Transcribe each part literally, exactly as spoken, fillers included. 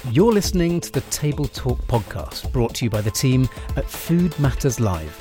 You're listening to the Table Talk podcast, brought to you by the team at Food Matters Live.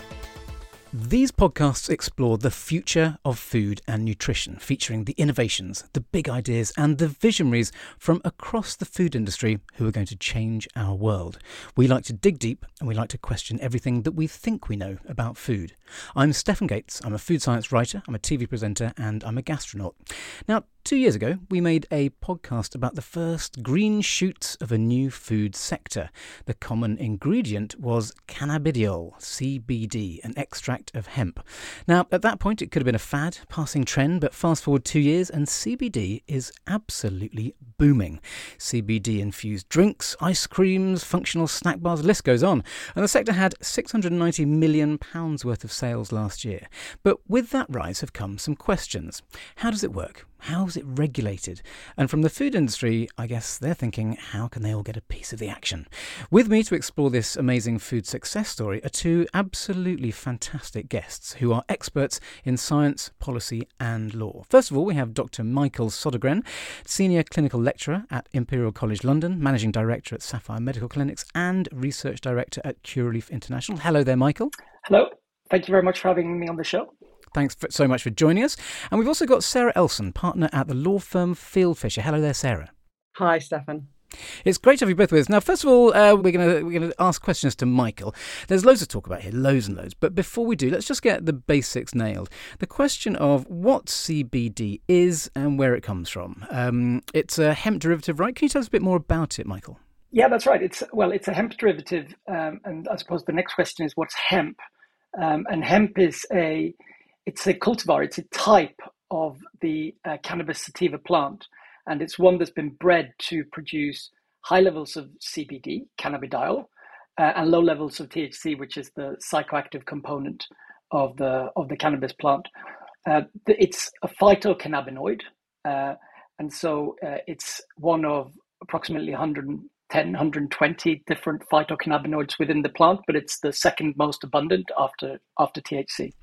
These podcasts explore the future of food and nutrition, featuring the innovations, the big ideas and the visionaries from across the food industry who are going to change our world. We like to dig deep and we like to question everything that we think we know about food. I'm Stefan Gates, I'm a food science writer, I'm a T V presenter and I'm a gastronaut. Now, two years ago, we made a podcast about the first green shoots of a new food sector. The common ingredient was cannabidiol, C B D, an extract of hemp. Now, at that point, it could have been a fad, passing trend, but fast forward two years and C B D is absolutely booming. C B D-infused drinks, ice creams, functional snack bars, the list goes on. And the sector had six hundred ninety million pounds worth of sales last year. But with that rise have come some questions. How does it work? How is it regulated? And from the food industry, I guess they're thinking, how can they all get a piece of the action? With me to explore this amazing food success story are two absolutely fantastic guests who are experts in science, policy and law. First of all, we have Doctor Michael Sodergren, Senior Clinical Lecturer at Imperial College London, Managing Director at Sapphire Medical Clinics and Research Director at Curaleaf International. Hello there, Michael. Hello. Thank you very much for having me on the show. Thanks for, so much for joining us. And we've also got Sarah Elson, partner at the law firm Fieldfisher. Hello there, Sarah. Hi, Stefan. It's great to have you both with us. Now, first of all, uh, we're going to we're going to ask questions to Michael. There's loads to talk about here, loads and loads. But before we do, let's just get the basics nailed. The question of what C B D is and where it comes from. Um, it's a hemp derivative, right? Can you tell us a bit more about it, Michael? Yeah, that's right. It's well, it's a hemp derivative, um, and I suppose the next question is what's hemp? Um, and hemp is a It's a cultivar, it's a type of the uh, cannabis sativa plant, and it's one that's been bred to produce high levels of C B D, cannabidiol, uh, and low levels of T H C, which is the psychoactive component of the of the cannabis plant. Uh, it's a phytocannabinoid, uh, and so uh, it's one of approximately one hundred ten, one hundred twenty different phytocannabinoids within the plant, but it's the second most abundant after after T H C.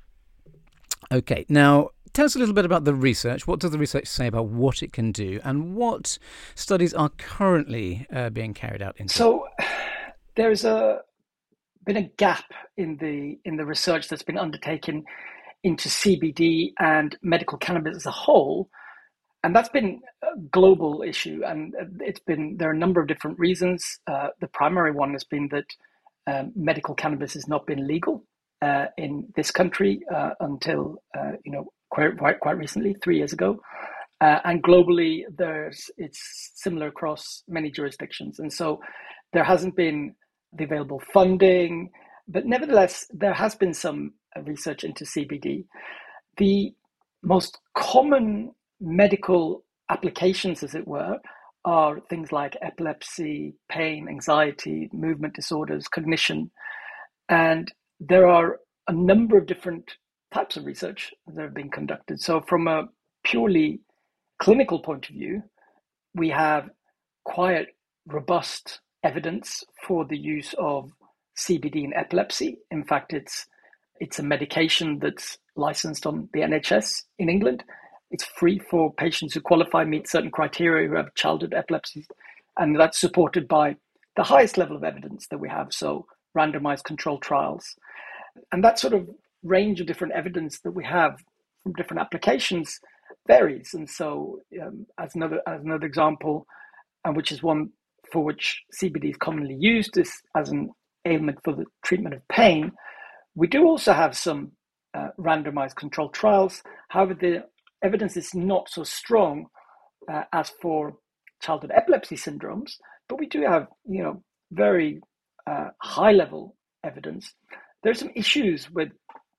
Okay, now tell us a little bit about the research. What does the research say about what it can do and what studies are currently uh, being carried out into? So there's a been a gap in the in the research that's been undertaken into C B D and medical cannabis as a whole, and that's been a global issue. And it's been there are a number of different reasons. Uh, the primary one has been that um, medical cannabis has not been legal Uh, in this country uh, until uh, you know quite, quite quite recently, three years ago, uh, and globally there's it's similar across many jurisdictions, and so there hasn't been the available funding, but nevertheless there has been some research into C B D. The most common medical applications, as it were, are things like epilepsy, pain, anxiety, movement disorders, cognition, and there are a number of different types of research that have been conducted. So from a purely clinical point of view, we have quite robust evidence for the use of C B D in epilepsy. In fact, it's it's a medication that's licensed on the N H S in England. It's free for patients who qualify, meet certain criteria, who have childhood epilepsy, and that's supported by the highest level of evidence that we have, so randomized controlled trials. And that sort of range of different evidence that we have from different applications varies. And so um, as another as another example, and which is one for which C B D is commonly used is as an ailment for the treatment of pain, we do also have some uh, randomized controlled trials. However, the evidence is not so strong uh, as for childhood epilepsy syndromes, but we do have, you know, very uh, high level evidence. There are some issues with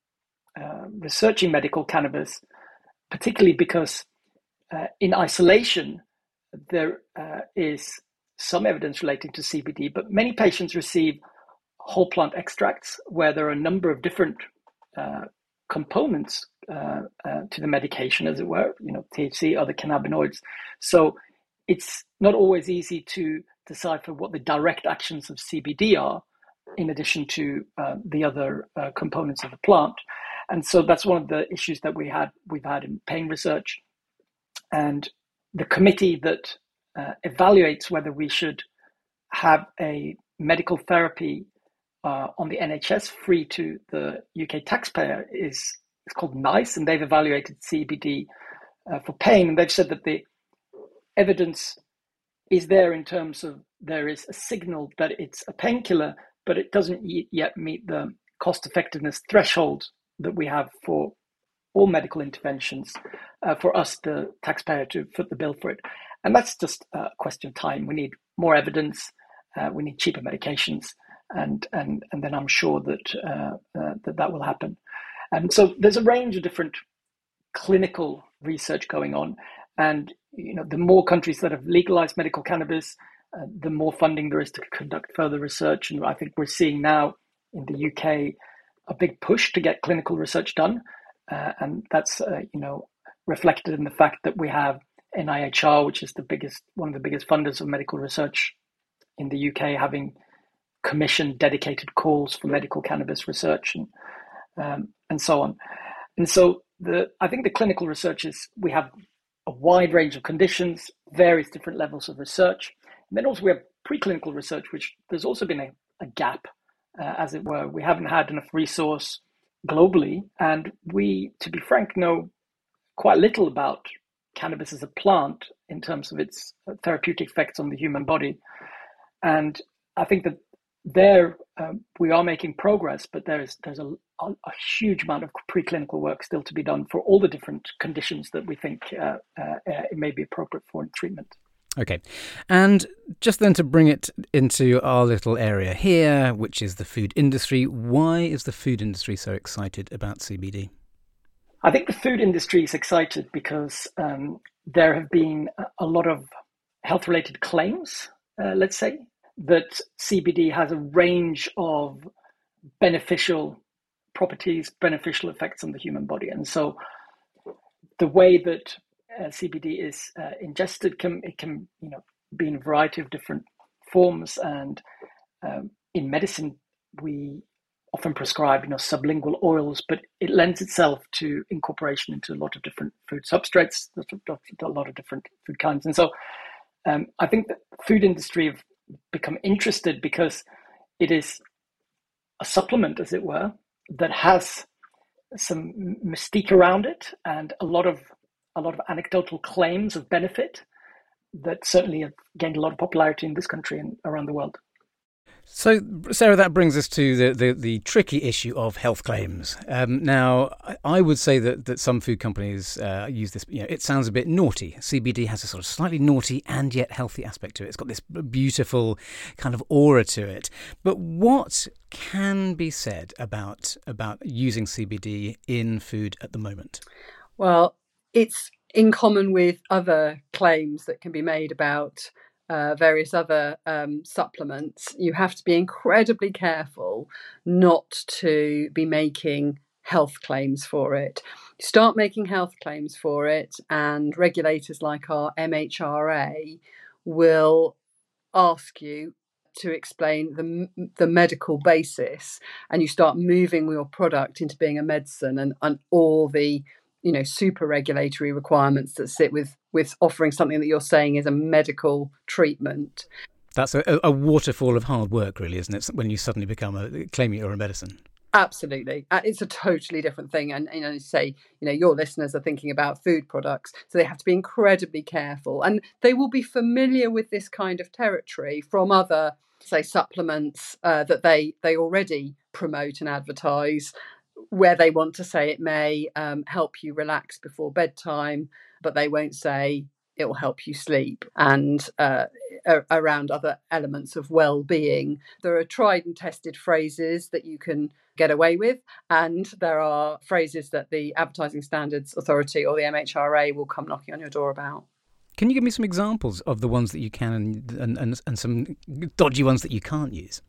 uh, researching medical cannabis, particularly because uh, in isolation, there uh, is some evidence relating to C B D, but many patients receive whole plant extracts where there are a number of different uh, components uh, uh, to the medication, as it were, you know, T H C, other cannabinoids. So it's not always easy to decipher what the direct actions of C B D are, in addition to uh, the other uh, components of the plant. And so that's one of the issues that we had, we've had in pain research. And the committee that uh, evaluates whether we should have a medical therapy uh, on the N H S free to the U K taxpayer is it's called NICE, and they've evaluated C B D uh, for pain, and they've said that the evidence is there in terms of there is a signal that it's a painkiller, but it doesn't yet meet the cost effectiveness threshold that we have for all medical interventions uh, for us, the taxpayer, to foot the bill for it. And that's just a question of time. We need more evidence. Uh, we need cheaper medications. And, and, and then I'm sure that, uh, uh, that that will happen. And so there's a range of different clinical research going on. And you know, the more countries that have legalized medical cannabis, uh, the more funding there is to conduct further research. And I think we're seeing now in the U K a big push to get clinical research done. Uh, and that's, uh, you know, reflected in the fact that we have N I H R, which is the biggest, one of the biggest funders of medical research in the U K, having commissioned dedicated calls for medical cannabis research and um, and so on. And so the I think the clinical research is, we have a wide range of conditions, various different levels of research. And then also we have preclinical research, which there's also been a, a gap, uh, as it were. We haven't had enough resource globally. And we, to be frank, know quite little about cannabis as a plant in terms of its therapeutic effects on the human body. And I think that there um, we are making progress, but there's there's a, a, a huge amount of preclinical work still to be done for all the different conditions that we think uh, uh, it may be appropriate for treatment. Okay. And just then to bring it into our little area here, which is the food industry, why is the food industry so excited about C B D? I think the food industry is excited because um, there have been a lot of health-related claims, uh, let's say, that C B D has a range of beneficial properties, beneficial effects on the human body. And so the way that uh, C B D is uh, ingested can it can you know be in a variety of different forms. And um, in medicine, we often prescribe you know sublingual oils, but it lends itself to incorporation into a lot of different food substrates, a lot of different food kinds. And so um, I think the food industry have become interested because it is a supplement, as it were, that has some mystique around it and a lot of a lot of anecdotal claims of benefit that certainly have gained a lot of popularity in this country and around the world. So, Sarah, that brings us to the, the, the tricky issue of health claims. Um, now, I would say that, that some food companies uh, use this, you know, it sounds a bit naughty. C B D has a sort of slightly naughty and yet healthy aspect to it. It's got this beautiful kind of aura to it. But what can be said about about using C B D in food at the moment? Well, it's in common with other claims that can be made about Uh, various other um, supplements. You have to be incredibly careful not to be making health claims for it. You start making health claims for it, and regulators like our M H R A will ask you to explain the the medical basis, and you start moving your product into being a medicine, and, and all the you know, super regulatory requirements that sit with, with offering something that you're saying is a medical treatment. That's a, a waterfall of hard work, really, isn't it? When you suddenly become a claiming you're a medicine. Absolutely. It's a totally different thing. And, you know, say, you know, your listeners are thinking about food products, so they have to be incredibly careful. And they will be familiar with this kind of territory from other, say, supplements uh, that they, they already promote and advertise, where they want to say it may um, help you relax before bedtime, but they won't say it will help you sleep, and uh, around other elements of well-being. There are tried and tested phrases that you can get away with, and there are phrases that the Advertising Standards Authority or the M H R A will come knocking on your door about. Can you give me some examples of the ones that you can and and, and, and some dodgy ones that you can't use?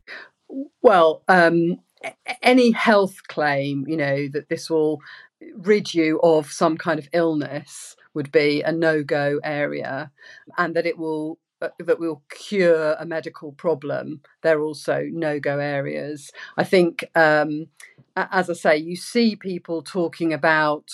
Well, um, any health claim, you know, that this will rid you of some kind of illness would be a no-go area, and that it will uh, that will cure a medical problem, they're also no-go areas. I think, um, as I say, you see people talking about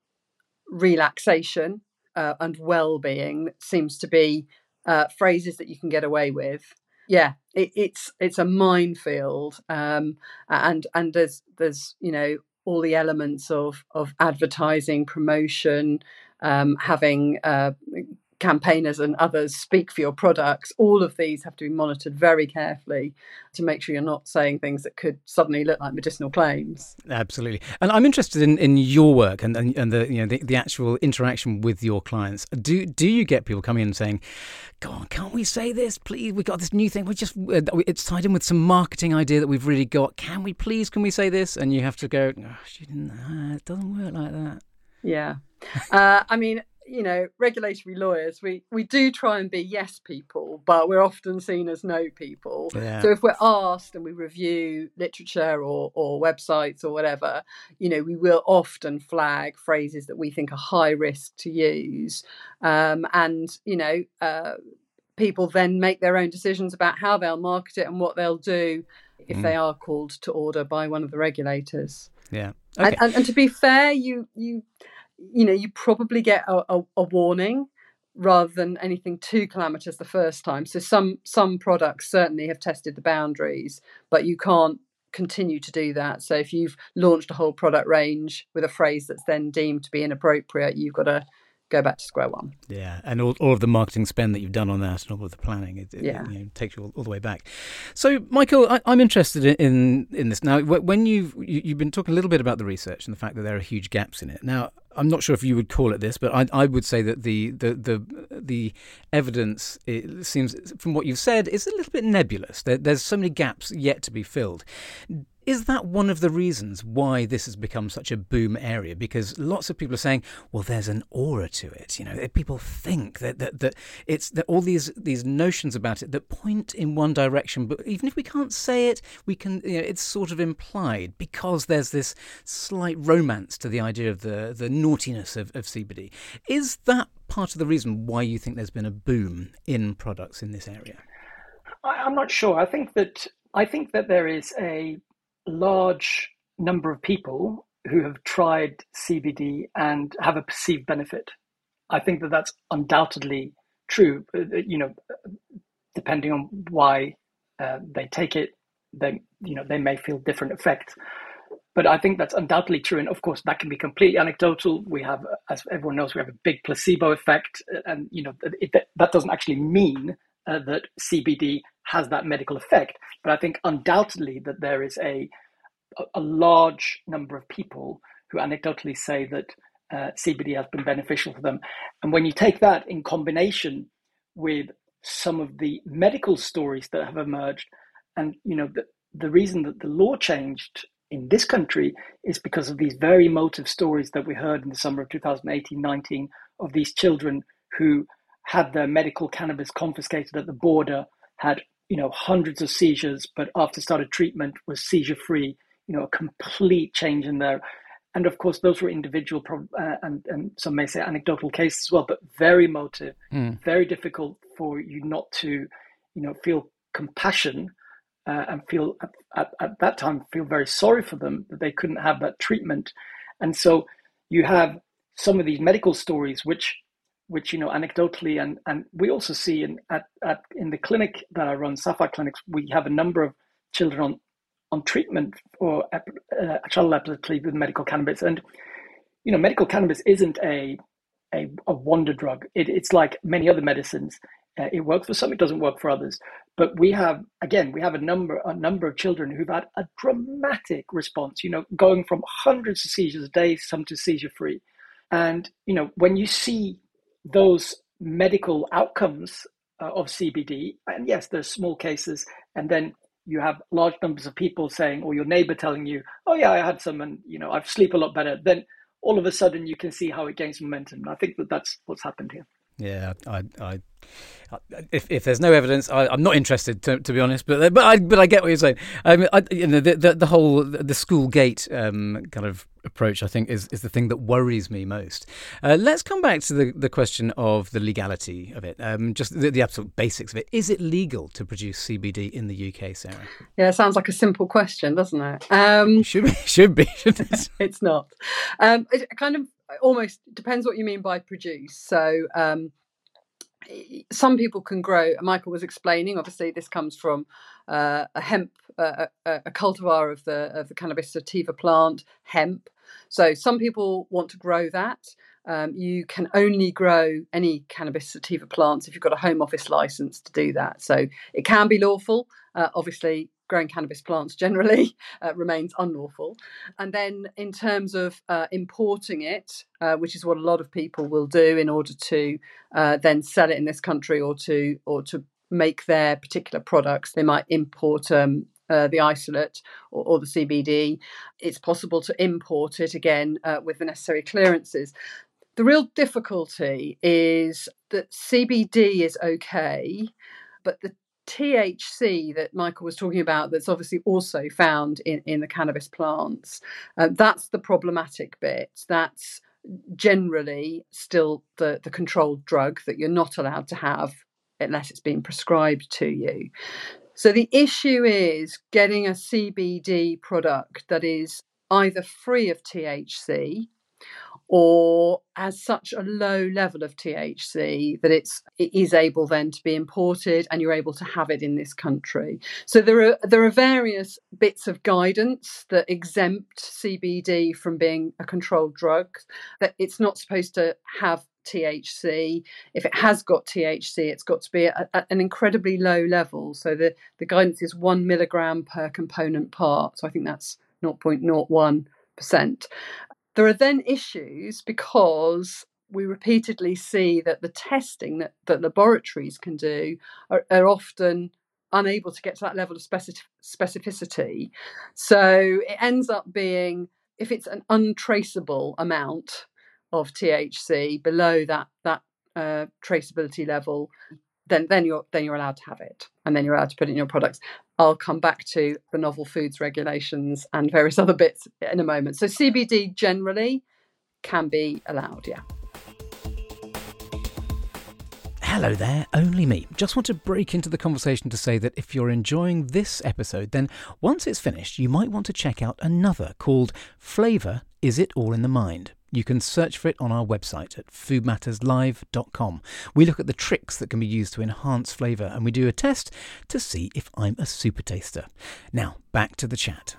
relaxation uh, and well-being. That seems to be uh, phrases that you can get away with. Yeah, it, it's it's a minefield, um, and and there's there's you know all the elements of of advertising, promotion, um, having uh, campaigners and others speak for your products. All of these have to be monitored very carefully to make sure you're not saying things that could suddenly look like medicinal claims. Absolutely. And I'm interested in, in your work and, and, and the you know the, the actual interaction with your clients. Do do you get people coming in and saying, "Go on, can't we say this, please? We got this new thing. We just it's tied in with some marketing idea that we've really got. Can we please? Can we say this?" And you have to go, "Oh, she didn't. Uh, it doesn't work like that." Yeah. Uh, I mean, you know, regulatory lawyers, we, we do try and be yes people, but we're often seen as no people. Yeah. So if we're asked and we review literature or, or websites or whatever, you know, we will often flag phrases that we think are high risk to use. Um, and, you know, uh, people then make their own decisions about how they'll market it and what they'll do if mm. they are called to order by one of the regulators. Yeah. Okay. And, and, and to be fair, you you you know you probably get a, a, a warning rather than anything too calamitous the first time. So some some products certainly have tested the boundaries, but you can't continue to do that. So if you've launched a whole product range with a phrase that's then deemed to be inappropriate, you've got to go back to square one. Yeah, and all, all of the marketing spend that you've done on that and all of the planning, it, it yeah. you know, takes you all, all the way back. So, Michael, I, I'm interested in in this. Now, when you've, you, you've been talking a little bit about the research and the fact that there are huge gaps in it. Now, I'm not sure if you would call it this, but I, I would say that the, the, the, the evidence, it seems, from what you've said, is a little bit nebulous. There, there's so many gaps yet to be filled. Is that one of the reasons why this has become such a boom area? Because lots of people are saying, well, there's an aura to it. You know, people think that that, that it's that all these these notions about it that point in one direction, but even if we can't say it, we can. You know, it's sort of implied because there's this slight romance to the idea of the the naughtiness of, of C B D. Is that part of the reason why you think there's been a boom in products in this area? I, I'm not sure. I think that I think that there is a large number of people who have tried C B D and have a perceived benefit. I think that that's undoubtedly true. You know, depending on why uh, they take it, they you know they may feel different effects. But I think that's undoubtedly true, and of course that can be completely anecdotal. We have, as everyone knows, we have a big placebo effect, and you know it, that doesn't actually mean uh, that C B D has that medical effect. But I think undoubtedly that there is a a large number of people who anecdotally say that uh, C B D has been beneficial for them. And when you take that in combination with some of the medical stories that have emerged, and you know the, the reason that the law changed in this country is because of these very emotive stories that we heard in the summer of two thousand eighteen nineteen of these children who had their medical cannabis confiscated at the border, had you know hundreds of seizures, but after started treatment was seizure free. You know, a complete change in there. And of course, those were individual pro- uh, and, and some may say anecdotal cases as well, but very emotive, mm. very difficult for you not to, you know, feel compassion uh, and feel at, at, at that time, feel very sorry for them that they couldn't have that treatment. And so you have some of these medical stories, which, which you know, anecdotally, and, and we also see in, at, at, in the clinic that I run, Sapphire Clinics, we have a number of children on on treatment for uh, child epilepsy with medical cannabis. And, you know, medical cannabis isn't a a, a wonder drug. It, it's like many other medicines. Uh, it works for some, it doesn't work for others. But we have, again, we have a number a number of children who've had a dramatic response, you know, going from hundreds of seizures a day, some to seizure-free. And, you know, when you see those medical outcomes uh, of C B D, and yes, there's small cases, and then you have large numbers of people saying, or your neighbor telling you, oh yeah, I had some and, you know, I sleep a lot better. Then all of a sudden you can see how it gains momentum. And I think that that's what's happened here. Yeah, I, I, if if there's no evidence, I, I'm not interested to, to be honest. But but I but I get what you're saying. I mean, I, you know, the, the the whole the school gate um, kind of approach, I think, is, is the thing that worries me most. Uh, let's come back to the, the question of the legality of it. Um, just the, the absolute basics of it. Is it legal to produce C B D in the U K, Sarah? Yeah, it sounds like a simple question, doesn't it? Um, should be. Should be. Shouldn't it? It's not. Um, it kind of almost depends what you mean by produce. So, um, some people can grow. Michael was explaining, obviously this comes from uh, a hemp, uh, a, a cultivar of the of the cannabis sativa plant, hemp. So some people want to grow that. Um, you can only grow any cannabis sativa plants if you've got a Home Office license to do that. So it can be lawful. Uh, obviously, growing cannabis plants generally uh, remains unlawful. And then in terms of uh, importing it, uh, which is what a lot of people will do in order to uh, then sell it in this country or to or to make their particular products, they might import um, uh, the isolate or, or the C B D. It's possible to import it again uh, with the necessary clearances. The real difficulty is that C B D is okay, but the T H C that Michael was talking about, that's obviously also found in, in the cannabis plants, uh, that's the problematic bit. That's generally still the, the controlled drug that you're not allowed to have unless it's been prescribed to you. So the issue is getting a C B D product that is either free of T H C or has such a low level of T H C that it's it is able then to be imported and you're able to have it in this country. So there are there are various bits of guidance that exempt C B D from being a controlled drug, that it's not supposed to have T H C. If it has got T H C, it's got to be at, at an incredibly low level. So the, the guidance is one milligram per component part. So I think that's zero point zero one percent. There are then issues because we repeatedly see that the testing that, that laboratories can do are, are often unable to get to that level of specific, specificity. So it ends up being, if it's an untraceable amount of T H C below that that uh, traceability level, then then you're then you're allowed to have it, and then you're allowed to put it in your products. I'll come back to the novel foods regulations and various other bits in a moment. So C B D generally can be allowed, yeah. Hello there, only me. Just want to break into the conversation to say that if you're enjoying this episode, then once it's finished, you might want to check out another called Flavour, Is It All in the Mind? You can search for it on our website at food matters live dot com. We look at the tricks that can be used to enhance flavour, and we do a test to see if I'm a super taster. Now, back to the chat.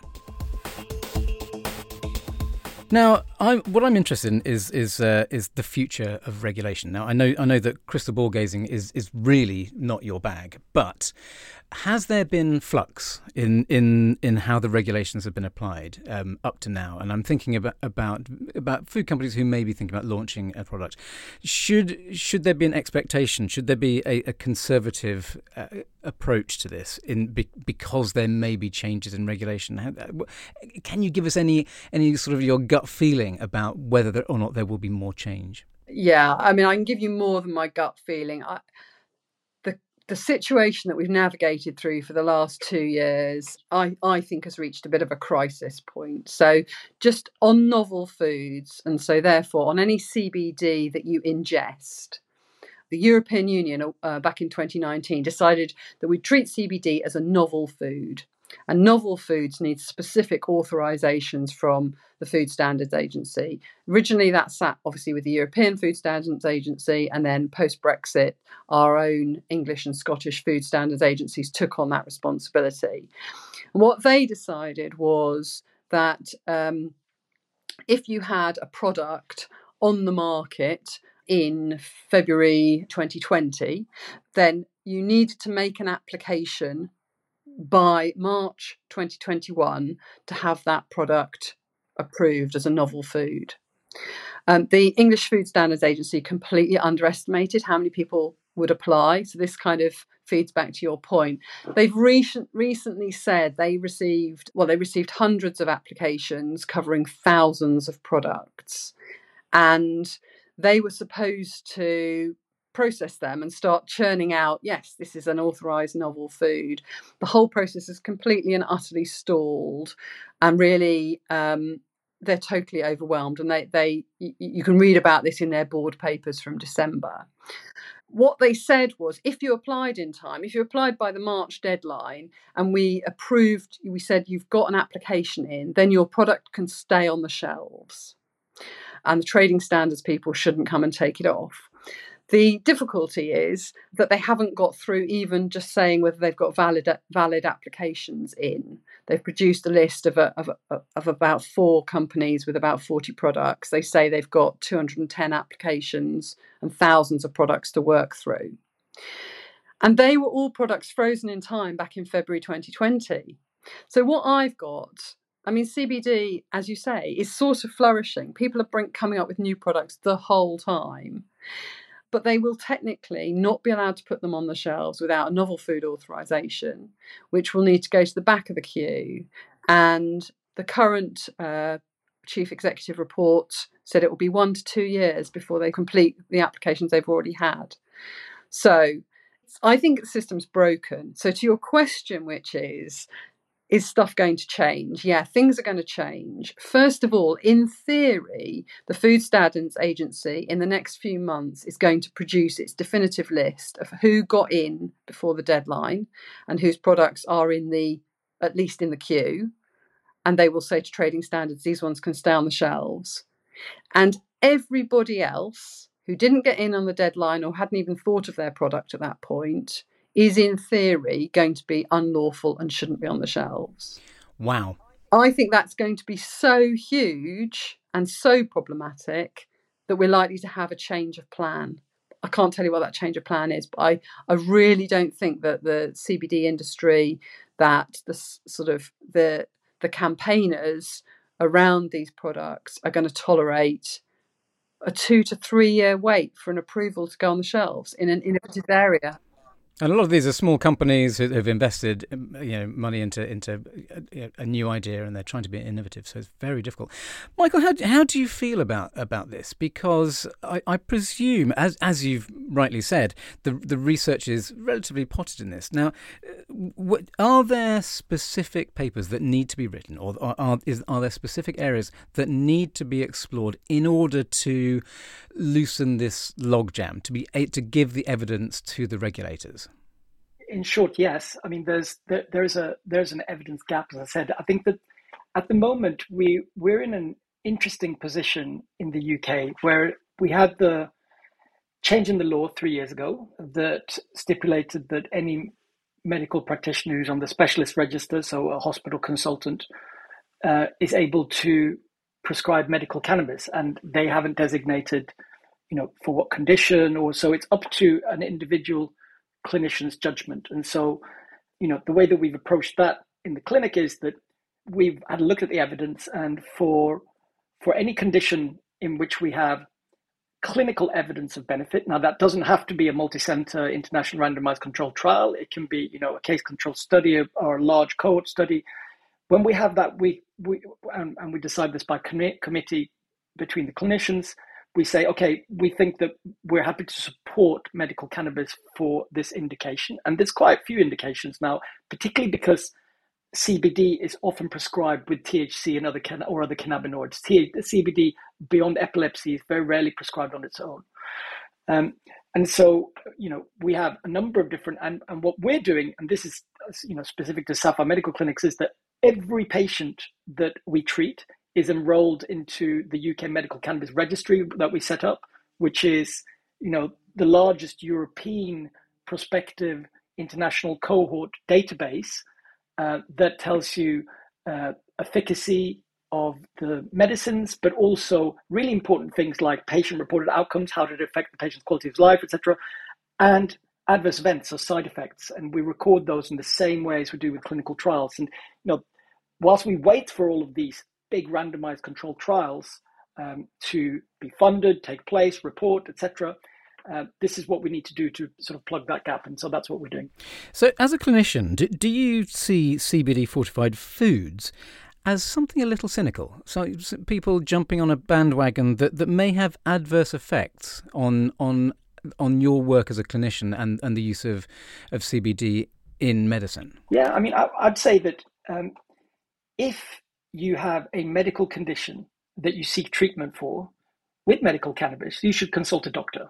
Now, I'm, what I'm interested in is is uh, is the future of regulation. Now, I know I know that crystal ball gazing is is really not your bag, but has there been flux in in, in how the regulations have been applied um, up to now? And I'm thinking about, about about food companies who may be thinking about launching a product. Should should there be an expectation? Should there be a, a conservative uh, approach to this in be, because there may be changes in regulation? How, can you give us any any sort of your gut feeling about whether there, or not there will be more change? Yeah, I mean, I can give you more than my gut feeling. I, the the situation that we've navigated through for the last two years, I, I think has reached a bit of a crisis point. So just on novel foods, and so therefore on any C B D that you ingest, the European Union uh, back in twenty nineteen decided that we'd treat C B D as a novel food. And novel foods need specific authorisations from the Food Standards Agency. Originally, that sat obviously with the European Food Standards Agency, and then post-Brexit, our own English and Scottish Food Standards Agencies took on that responsibility. And what they decided was that um, if you had a product on the market in February twenty twenty, then you needed to make an application by March twenty twenty-one to have that product approved as a novel food. Um, the English Food Standards Agency completely underestimated how many people would apply. So this kind of feeds back to your point. They've recent, recently said they received, well, they received hundreds of applications covering thousands of products. And they were supposed to process them and start churning out, yes, this is an authorised novel food. The whole process is completely and utterly stalled, and really um, they're totally overwhelmed. And they, they, you can read about this in their board papers from December. What they said was, if you applied in time, if you applied by the March deadline and we approved, we said you've got an application in, then your product can stay on the shelves and the trading standards people shouldn't come and take it off. The difficulty is that they haven't got through even just saying whether they've got valid valid applications in. They've produced a list of, a, of, a, of about four companies with about forty products. They say they've got two hundred ten applications and thousands of products to work through. And they were all products frozen in time back in February twenty twenty. So what I've got, I mean, C B D, as you say, is sort of flourishing. People are bring, coming up with new products the whole time. But they will technically not be allowed to put them on the shelves without a novel food authorisation, which will need to go to the back of the queue. And the current uh, chief executive report said it will be one to two years before they complete the applications they've already had. So I think the system's broken. So to your question, which is, is stuff going to change? Yeah, things are going to change. First of all, in theory, the Food Standards Agency in the next few months is going to produce its definitive list of who got in before the deadline and whose products are in the, at least in the queue. And they will say to trading standards, these ones can stay on the shelves. And everybody else who didn't get in on the deadline or hadn't even thought of their product at that point is in theory going to be unlawful and shouldn't be on the shelves. Wow. I think that's going to be so huge and so problematic that we're likely to have a change of plan. I can't tell you what that change of plan is, but I, I really don't think that the C B D industry, that the sort of the the campaigners around these products are going to tolerate a two to three year wait for an approval to go on the shelves in an innovative area. And a lot of these are small companies who have invested, you know, money into into a, a new idea, and they're trying to be innovative. So it's very difficult. Michael, how how do you feel about about this? Because I, I presume, as as you've rightly said, the the research is relatively potted in this. Now, what, are there specific papers that need to be written, or are are, is, are there specific areas that need to be explored in order to loosen this logjam, to be to give the evidence to the regulators? In short, yes. I mean, there's there, there's a there's an evidence gap, as I said. I think that at the moment we we're in an interesting position in the U K where we had the change in the law three years ago that stipulated that any medical practitioner who's on the specialist register, so a hospital consultant, uh, is able to prescribe medical cannabis, and they haven't designated, you know, for what condition, or so it's up to an individual clinician's judgment. And so, you know, the way that we've approached that in the clinic is that we've had a look at the evidence, and for for any condition in which we have clinical evidence of benefit, now that doesn't have to be a multi-center international randomized controlled trial. It can be, you know, a case controlled study or a large cohort study. When we have that, we we and, and we decide this by com- committee between the clinicians. We say, okay, we think that we're happy to support medical cannabis for this indication. And there's quite a few indications now, particularly because C B D is often prescribed with T H C and other can- or other cannabinoids. T- C B D beyond epilepsy is very rarely prescribed on its own. Um, and so, you know, we have a number of different, and, and what we're doing, and this is, you know, specific to Sapphire Medical Clinics, is that every patient that we treat is enrolled into the U K Medical Cannabis Registry that we set up, which is, you know, the largest European prospective international cohort database uh, that tells you uh, efficacy of the medicines, but also really important things like patient-reported outcomes, how did it affect the patient's quality of life, et cetera, and adverse events or side effects. And we record those in the same way as we do with clinical trials. And, you know, whilst we wait for all of these big randomized controlled trials um, to be funded, take place, report, et cetera. Uh, this is what we need to do to sort of plug that gap, and so that's what we're doing. So, as a clinician, do, do you see C B D fortified foods as something a little cynical? So, people jumping on a bandwagon that, that may have adverse effects on on on your work as a clinician and, and the use of, of C B D in medicine? Yeah, I mean, I, I'd say that um, if you have a medical condition that you seek treatment for with medical cannabis, you should consult a doctor.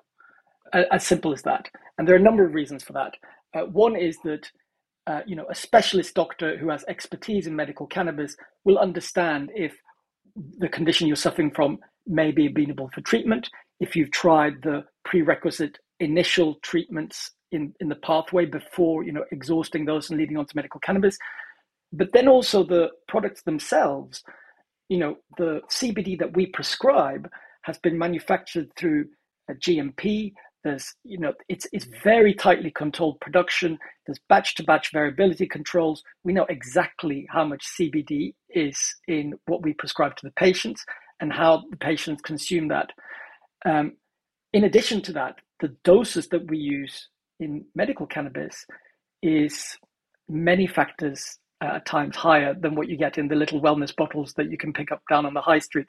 As simple as that. And there are a number of reasons for that. Uh, one is that uh, you know, a specialist doctor who has expertise in medical cannabis will understand if the condition you're suffering from may be amenable for treatment, if you've tried the prerequisite initial treatments in, in the pathway before, you know, exhausting those and leading on to medical cannabis. But then also the products themselves, you know, the C B D that we prescribe has been manufactured through a G M P. There's, you know, it's it's very tightly controlled production. There's batch to batch variability controls. We know exactly how much C B D is in what we prescribe to the patients and how the patients consume that. Um, in addition to that, the doses that we use in medical cannabis is many factors uh, times higher than what you get in the little wellness bottles that you can pick up down on the high street.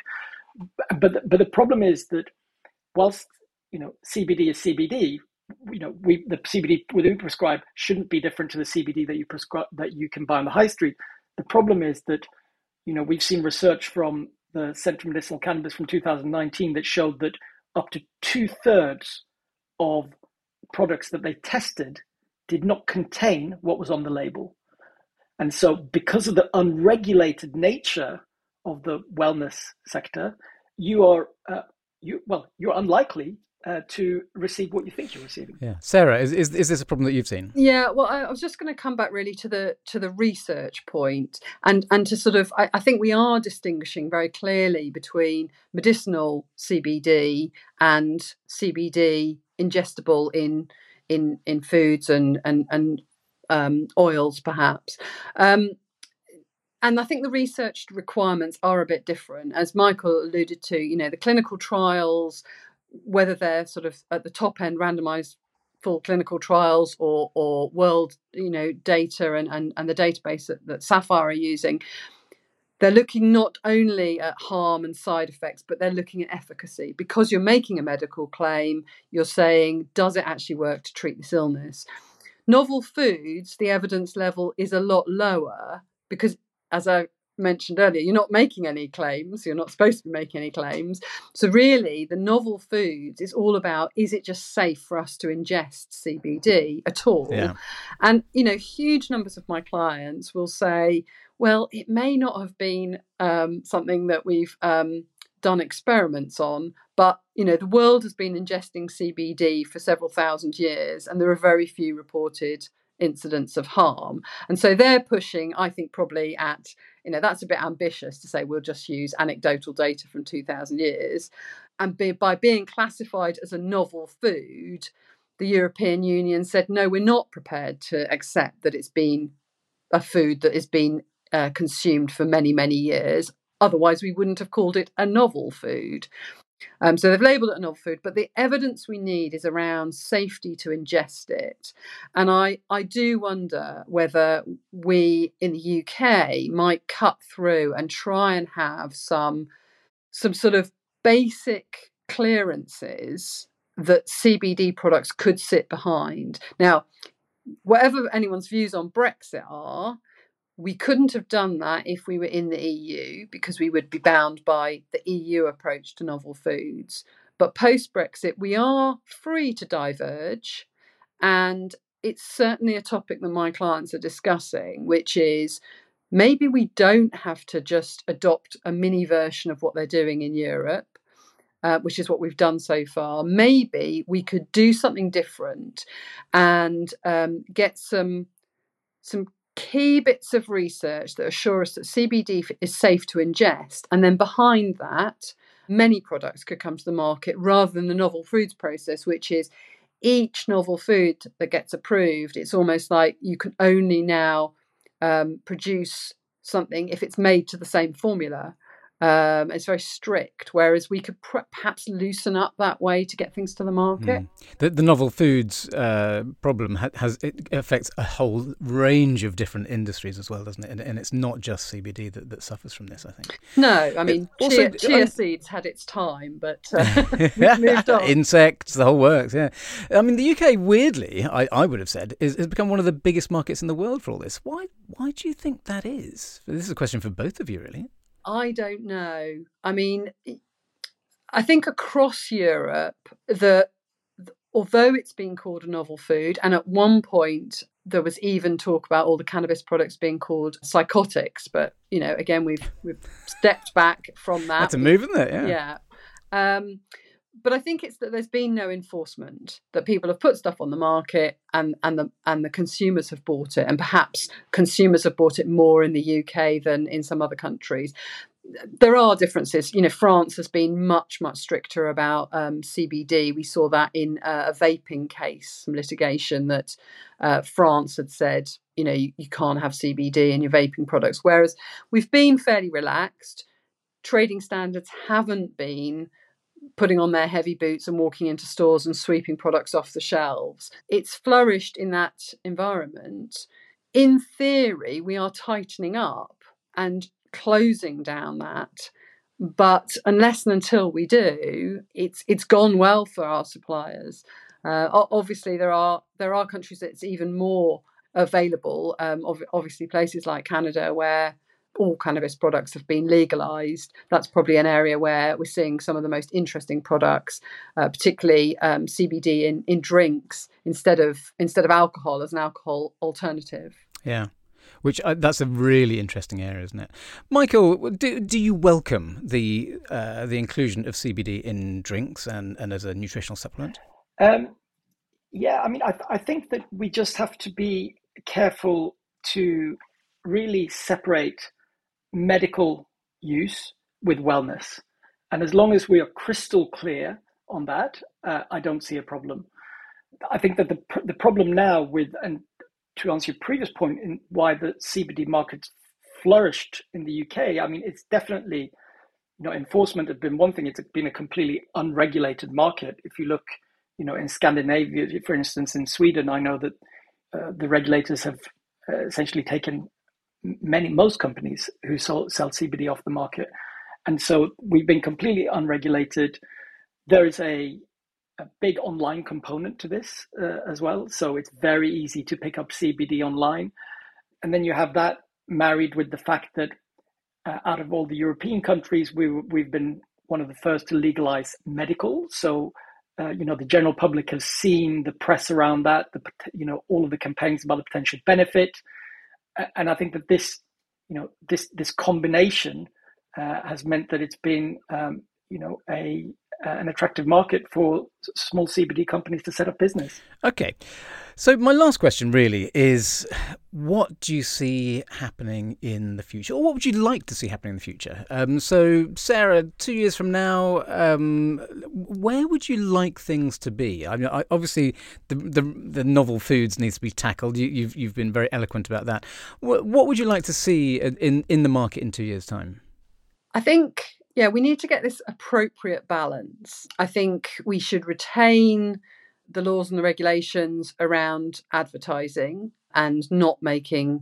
But but the problem is that whilst, you know, C B D is C B D, you know, we the C B D we prescribe shouldn't be different to the C B D that you prescribe that you can buy on the high street. The problem is that, you know, we've seen research from the Centre for Medicinal Cannabis from two thousand nineteen that showed that up to two thirds of products that they tested did not contain what was on the label. And so because of the unregulated nature of the wellness sector, you are, uh, you well, you're unlikely uh, to receive what you think you're receiving. Yeah, Sarah, is, is is this a problem that you've seen? Yeah, well, I, I was just going to come back really to the to the research point, and and to sort of, I, I think we are distinguishing very clearly between medicinal C B D and C B D ingestible in in in foods and and and um, oils, perhaps. Um, And I think the research requirements are a bit different. As Michael alluded to, you know, the clinical trials, whether they're sort of at the top end randomized full clinical trials or or world, you know, data and, and, and the database that, that Sapphire are using, they're looking not only at harm and side effects, but they're looking at efficacy. Because you're making a medical claim, you're saying, does it actually work to treat this illness? Novel foods, the evidence level is a lot lower because, as I mentioned earlier, you're not making any claims. You're not supposed to be making any claims. So really, the novel foods is all about, is it just safe for us to ingest C B D at all? Yeah. And, you know, huge numbers of my clients will say, well, it may not have been um, something that we've um, done experiments on, but, you know, the world has been ingesting C B D for several thousand years, and there are very few reported incidents of harm. And so they're pushing, I think, probably at, you know, that's a bit ambitious to say we'll just use anecdotal data from two thousand years. And be, by being classified as a novel food, the European Union said, no, we're not prepared to accept that it's been a food that has been uh, consumed for many, many years. Otherwise, we wouldn't have called it a novel food. Um, so they've labelled it a novel food, but the evidence we need is around safety to ingest it. And I, I do wonder whether we in the U K might cut through and try and have some, some sort of basic clearances that C B D products could sit behind. Now, whatever anyone's views on Brexit are, we couldn't have done that if we were in the E U because we would be bound by the E U approach to novel foods. But post-Brexit, we are free to diverge. And it's certainly a topic that my clients are discussing, which is maybe we don't have to just adopt a mini version of what they're doing in Europe, uh, which is what we've done so far. Maybe we could do something different and um, get some some key bits of research that assure us that C B D is safe to ingest. And then behind that, many products could come to the market rather than the novel foods process, which is each novel food that gets approved, it's almost like you can only now um, produce something if it's made to the same formula. Um, it's very strict, whereas we could pr- perhaps loosen up that way to get things to the market. Mm. The, the novel foods uh, problem ha- has it affects a whole range of different industries as well, doesn't it? And, and it's not just C B D that, that suffers from this, I think. No, I mean, also, chia, chia I, seeds had its time, but uh, we've moved on. Insects, the whole works, yeah. I mean, the U K, weirdly, I, I would have said, is, has become one of the biggest markets in the world for all this. Why, why do you think that is? This is a question for both of you, really. I don't know. I mean, I think across Europe, the although it's been called a novel food, and at one point there was even talk about all the cannabis products being called psychotics, but you know, again, we've we've stepped back from that. That's a move, isn't it? Yeah. Yeah. Um, but I think it's that there's been no enforcement, that people have put stuff on the market and, and the and the consumers have bought it. And perhaps consumers have bought it more in the U K than in some other countries. There are differences. You know, France has been much, much stricter about um, C B D. We saw that in uh, a vaping case, some litigation that uh, France had said, you know, you, you can't have C B D in your vaping products. Whereas we've been fairly relaxed. Trading standards haven't been putting on their heavy boots and walking into stores and sweeping products off the shelves. It's flourished in that environment. In theory, we are tightening up and closing down that, but unless and until we do, it's it's gone well for our suppliers. Uh, obviously, there are there are countries that's even more available. Um, obviously, places like Canada where all cannabis products have been legalised. That's probably an area where we're seeing some of the most interesting products, uh, particularly um, C B D in, in drinks instead of instead of alcohol as an alcohol alternative. Yeah. Which uh, that's a really interesting area, isn't it? Michael, do do you welcome the uh, the inclusion of C B D in drinks and, and as a nutritional supplement? Um, yeah, I mean, I, I think that we just have to be careful to really separate medical use with wellness. And as long as we are crystal clear on that, uh, I don't see a problem. I think that the the problem now with, and to answer your previous point in why the C B D market flourished in the U K, I mean, it's definitely, you know, enforcement has been one thing. It's been a completely unregulated market. If you look, you know, in Scandinavia, for instance, in Sweden, I know that uh, the regulators have uh, essentially taken many, most companies who sell, sell C B D off the market. And so we've been completely unregulated. There is a, a big online component to this uh, as well. So it's very easy to pick up C B D online. And then you have that married with the fact that uh, out of all the European countries, we, we've been one of the first to legalize medical. So, uh, you know, the general public has seen the press around that, the, you know, all of the campaigns about the potential benefit. And I think that this, you know, this this combination uh, has meant that it's been, um, you know, a an attractive market for small C B D companies to set up business. Okay, so my last question really is, what do you see happening in the future, or what would you like to see happening in the future? Um, so, Sarah, two years from now, um, where would you like things to be? I mean, I, obviously, the, the the novel foods needs to be tackled. You, you've you've been very eloquent about that. What, what would you like to see in in the market in two years' time? I think. Yeah, we need to get this appropriate balance. I think we should retain the laws and the regulations around advertising and not making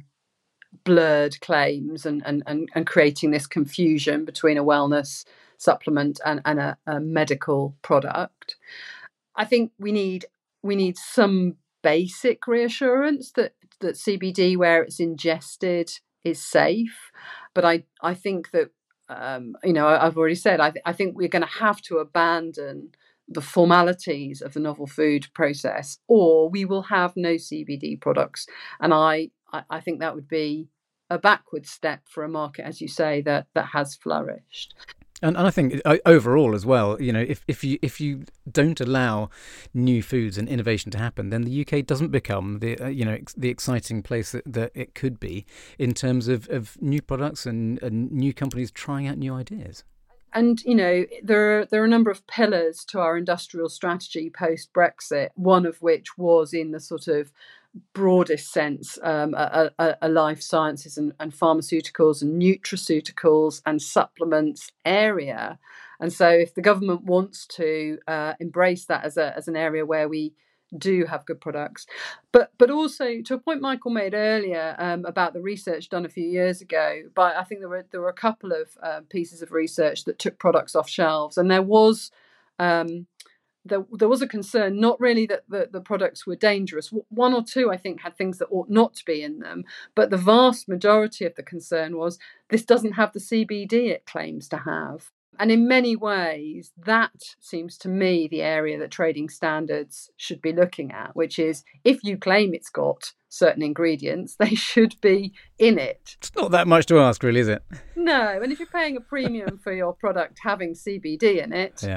blurred claims and, and, and, and creating this confusion between a wellness supplement and, and a, a medical product. I think we need we need some basic reassurance that, that C B D, where it's ingested, is safe. But I, I think that Um, you know, I've already said, I, th- I think we're going to have to abandon the formalities of the novel food process, or we will have no C B D products. And I, I, I think that would be a backward step for a market, as you say, that, that has flourished. And, and I think overall as well, you know, if, if you if you don't allow new foods and innovation to happen, then the U K doesn't become the uh, you know ex- the exciting place that, that it could be in terms of, of new products and, and new companies trying out new ideas. And, you know, there are, there are a number of pillars to our industrial strategy post-Brexit, one of which was in the sort of broadest sense, um, a, a, a life sciences and, and pharmaceuticals and nutraceuticals and supplements area. And so if the government wants to uh, embrace that as a as an area where we do have good products, but but also to a point Michael made earlier um, about the research done a few years ago, but I think there were there were a couple of uh, pieces of research that took products off shelves, and there was um, there, there was a concern, not really that the, the products were dangerous. One or two, I think, had things that ought not to be in them, but the vast majority of the concern was this doesn't have the C B D it claims to have. And in many ways, that seems to me the area that trading standards should be looking at, which is if you claim it's got certain ingredients, they should be in it. It's not that much to ask, really, is it? No. And if you're paying a premium for your product having C B D in it, yeah.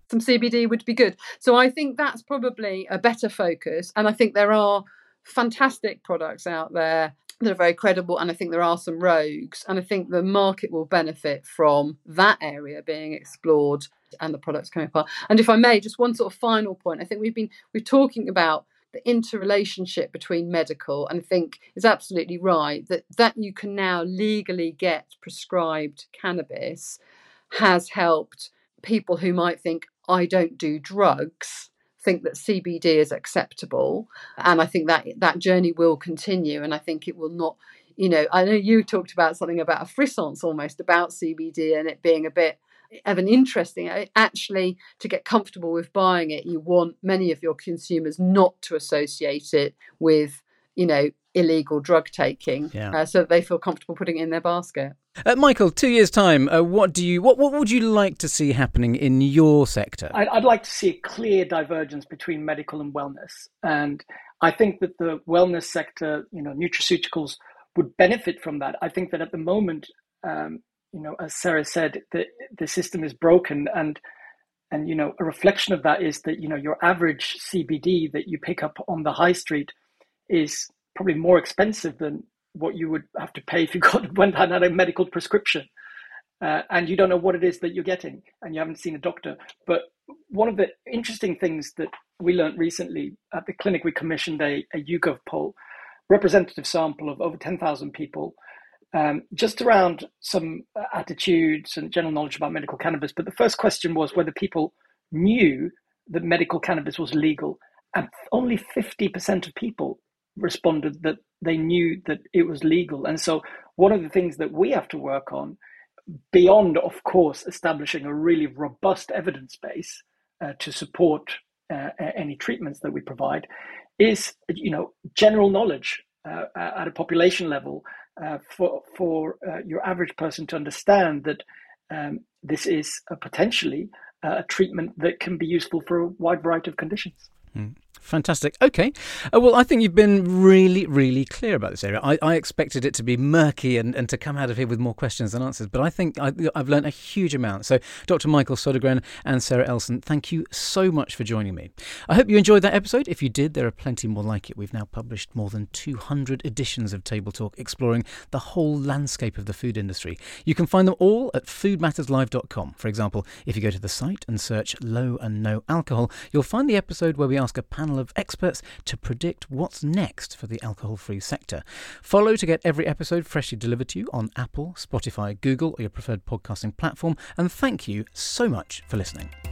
some C B D would be good. So I think that's probably a better focus. And I think there are fantastic products out there that are very credible. And I think there are some rogues. And I think the market will benefit from that area being explored and the products coming apart. And if I may, just one sort of final point. I think we've been we're talking about the interrelationship between medical, and I think it's absolutely right that that you can now legally get prescribed cannabis has helped people who might think, I don't do drugs, think that C B D is acceptable. And I think that that journey will continue. And I think it will not, you know, I know you talked about something about a frissons almost about C B D and it being a bit of an interesting, actually, to get comfortable with buying it, you want many of your consumers not to associate it with, you know, illegal drug taking, yeah. uh, so that they feel comfortable putting it in their basket. Uh, Michael, two years' time, uh, what do you, what, what would you like to see happening in your sector? I'd, I'd like to see a clear divergence between medical and wellness, and I think that the wellness sector, you know, nutraceuticals would benefit from that. I think that at the moment, um, you know, as Sarah said, the the system is broken, and and you know, a reflection of that is that, you know, your average C B D that you pick up on the high street is probably more expensive than what you would have to pay if you got went and had a medical prescription, uh, and you don't know what it is that you're getting, and you haven't seen a doctor. But one of the interesting things that we learned recently at the clinic, we commissioned a, a YouGov poll, representative sample of over ten thousand people. Um, just around some attitudes and general knowledge about medical cannabis. But the first question was whether people knew that medical cannabis was legal. And only fifty percent of people responded that they knew that it was legal. And so one of the things that we have to work on, beyond, of course, establishing a really robust evidence base uh, to support uh, any treatments that we provide, is, you know, general knowledge uh, at a population level, Uh, for for uh, your average person to understand that um, this is a potentially uh, a treatment that can be useful for a wide variety of conditions. Mm. Fantastic. Okay. Uh, well, I think you've been really, really clear about this area. I, I expected it to be murky and, and to come out of here with more questions than answers, but I think I, I've learned a huge amount. So Doctor Michael Södergren and Sarah Elson, thank you so much for joining me. I hope you enjoyed that episode. If you did, there are plenty more like it. We've now published more than two hundred editions of Table Talk exploring the whole landscape of the food industry. You can find them all at food matters live dot com. For example, if you go to the site and search low and no alcohol, you'll find the episode where we ask a panel of experts to predict what's next for the alcohol-free sector. Follow to get every episode freshly delivered to you on Apple, Spotify, Google, or your preferred podcasting platform. And thank you so much for listening.